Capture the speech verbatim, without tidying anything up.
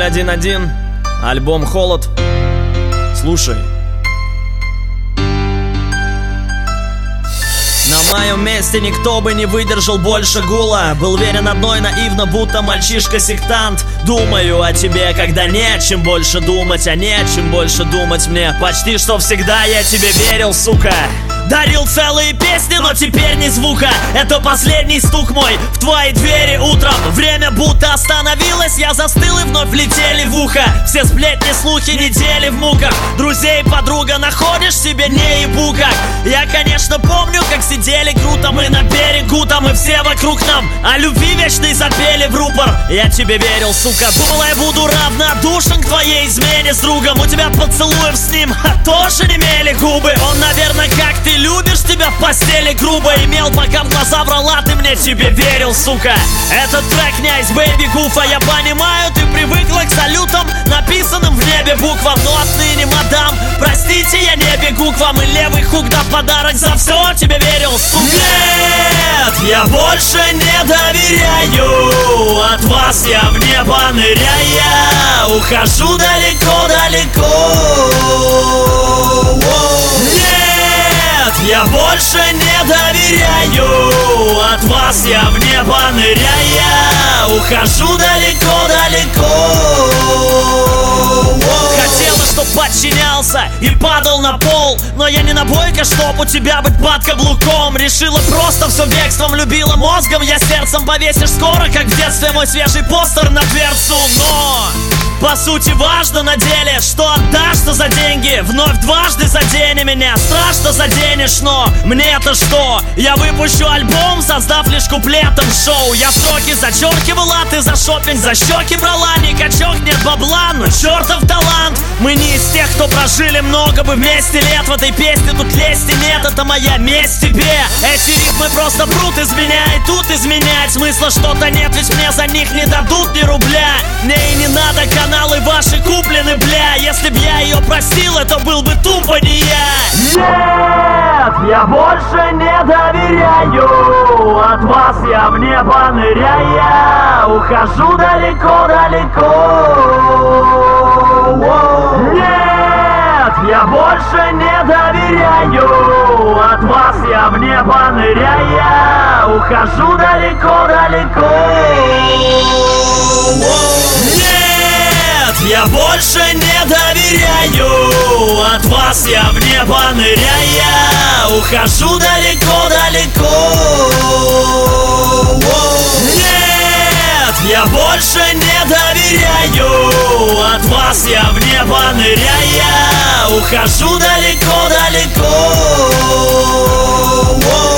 один один, альбом «Холод». Слушай. На моем месте никто бы не выдержал больше гула. Был верен одной наивно, будто мальчишка-сектант. Думаю о тебе, когда не о чем больше думать, а не о чем больше думать мне. Почти что всегда я тебе верил, сука. Дарил целые песни, но теперь ни звука. Это последний стук мой в твои двери утром. Время будто остановилось, я застыл и вновь летели в ухо. Все сплетни, слухи, недели в муках. Друзей, подруга, находишь себе не ебу как. Я, конечно, помню, как сидели круто мы на берегу, там и все вокруг нам о любви вечной запели в рупор. Я тебе верил, сука. Думал, я буду равнодушен к твоей измене с другом. У тебя поцелуев с ним а тоже немели губы. Он, наверное, как ты любишь, тебя в постели грубо имел, пока в глаза врала, ты мне тебе верил, сука. Этот трек князь Бэйби Гуфа. Я понимаю, ты привыкла к салютам, написанным в небе буквам. Но отныне, мадам, простите, я не бегу к вам. И левый хук да подарок за все тебе верил, сука. Нет, я больше не доверяю. От вас я в небо ныряя ухожу далеко-далеко. Нет, я больше не доверяю. От вас я в небо ныряя ухожу далеко-далеко. Хотела, чтоб подчинялся и падал на пол, но я не набойка, чтоб у тебя быть под каблуком. Решила просто все бегством, любила мозгом, я сердцем. Повесишь скоро, как в детстве, мой свежий постер на дверцу. Но по сути важно на деле, что отдашь, что за деньги. Вновь дважды задени меня, страшно заденешь, но мне это что? Я выпущу альбом, создав лишь куплетом шоу. Я в сроки зачеркивала, ты за шопинг за щеки брала. Ни качок, нет бабла, но чертов талант. Мы не из тех, кто прожили много бы вместе лет. В этой песне тут лести нет, это моя месть тебе. Эти рифмы просто брут из меня, и тут изменять смысла что-то нет, ведь мне за них не дадут ни рубля. Мне и не надо, каналы ваши куплены, бля. Если б я ее просил, это был бы тупо не я. Нет, я больше не доверяю. От вас я в небо ныряя ухожу далеко-далеко. Нет, я больше не доверяю. От вас я в небо ныряя ухожу далеко-далеко. Нет, я больше не доверяю. От вас я в небо ныряя ухожу далеко-далеко. Нет, я больше не доверяю. От вас я в небо ныряя ухожу далеко-далеко.